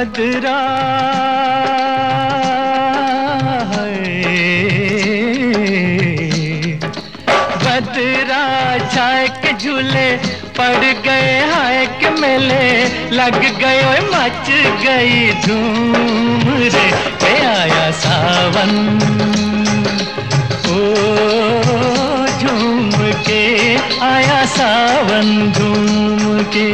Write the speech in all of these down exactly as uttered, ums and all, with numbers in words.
बदरा बदरा छाए के झूले पड़ गए हाय के मेले लग गए ओए मच गई धूम रे के आया सावन ओ झूम के आया सावन झूम के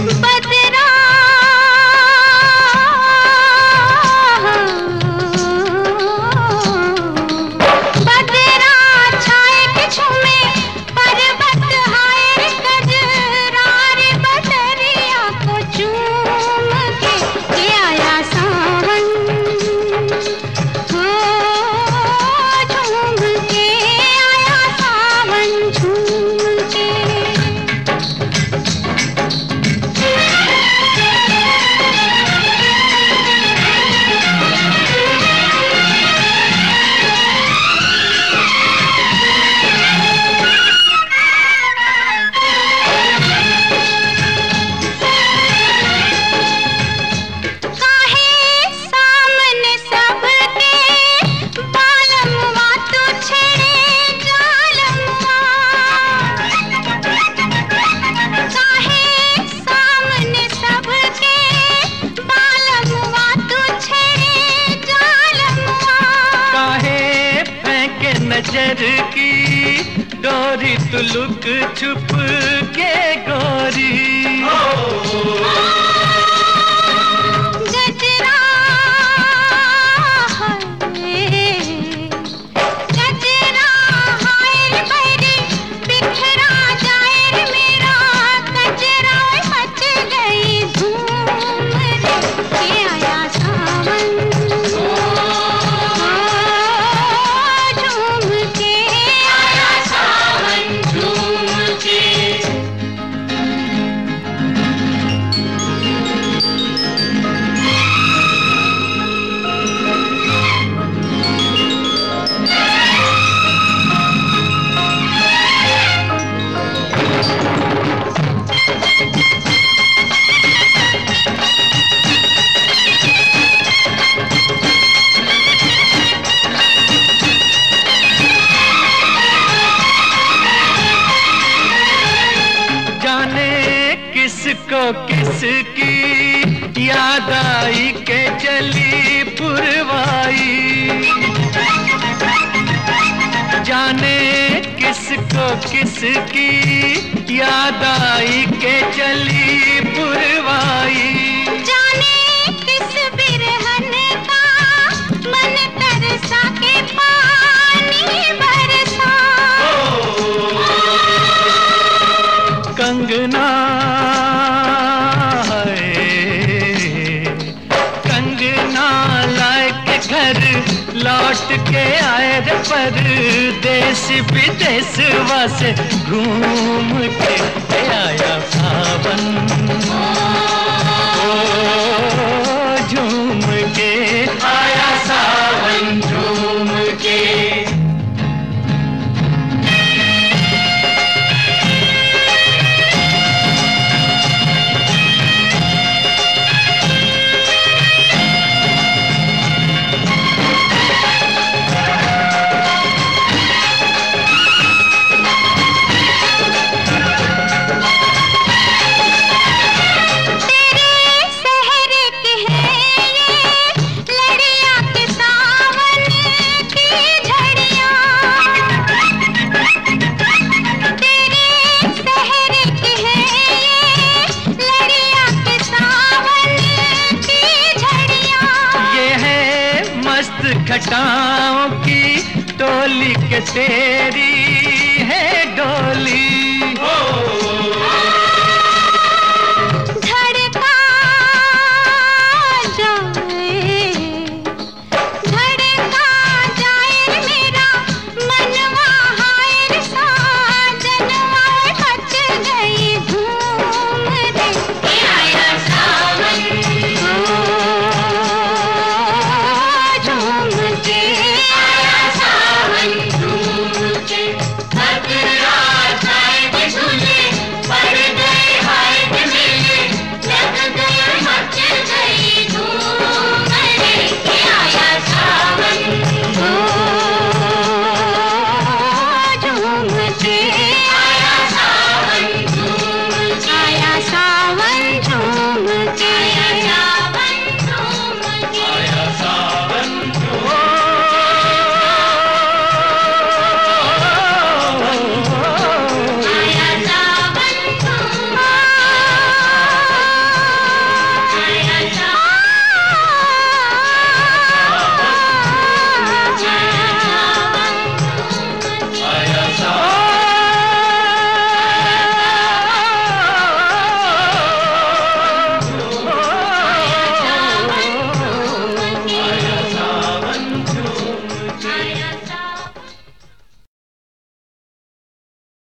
नजर की डोरी तू लुक छुप के गोरी गजरा गजरा हाय बड़ी बिखरा जाए मेरा गजरा मच गई धूम रे आया सावन किसको किसकी याद आई के चली पुरवाई जाने किसको किसकी याद आई के चली पुरवाई जाने किस बिरहन का मन तरसा के पानी बरसा कंगना लौट के आए रे परदेश विदेश वासे घूम के आया सावन ओ झूम के आया सावन झूम के घटाओं की टोली के तेरी